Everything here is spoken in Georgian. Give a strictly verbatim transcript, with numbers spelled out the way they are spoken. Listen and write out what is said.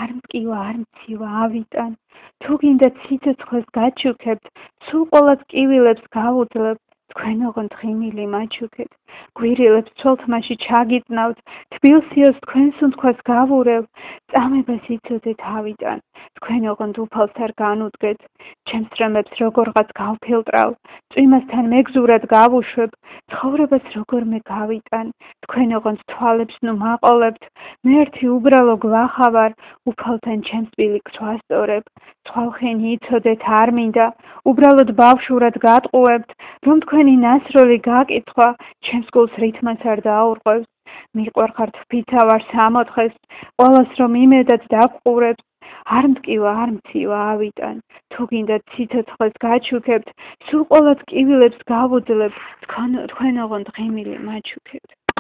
არ მტკივა, არ მცივა, ავიტან. თუ გინდათ სიცოცხლეს გაჩუქებთ, სულ ყოველ ტკივილებს გავუძლებთ, თქვენ ოღონდ ღიმილი მაჩუქეთ. გვირილებს ცოლთმაში ჩაგიწნავთ, თბილსიოს თქვენს უნთქვას გავურევ, წამებას იცოდეთ ავიტან. თქვენ ოღონდ უფალს არ განუდგეთ, ჩემს რემებს როგორღაც გავფილტრავ, წვიმასთან მეგზურად გავუშვებ, ცხოვრებას როგორმე გავიტან, თქვენ ოღონდ თვალებს ნუ მაყოლებთ, მე ერთი უბრალო გლახა ვარ, უფალთან ჩემს პილიკს ვასწორებ, თვალხენი იცოდეთ არ მინდა, უბრალოდ ბავშვურად გატყუებთ, რომ თქვენი ნასროლი გაკითხვა, ჩემს გულს რითმაც არ დაურღვევს, მიყვარხართ ფიცა ვარ სამოთხეს, ყველას რომ იმედად დაგყურებს, არ მტკივა, არ მცივა, ავიტან. თუ გინდათ სიცოცხლეს გაჩუქებთ, სულ ყოველ ტკივილებს გავუძლებთ, თქვენ ოღონდ ღიმილი მაჩუქეთ.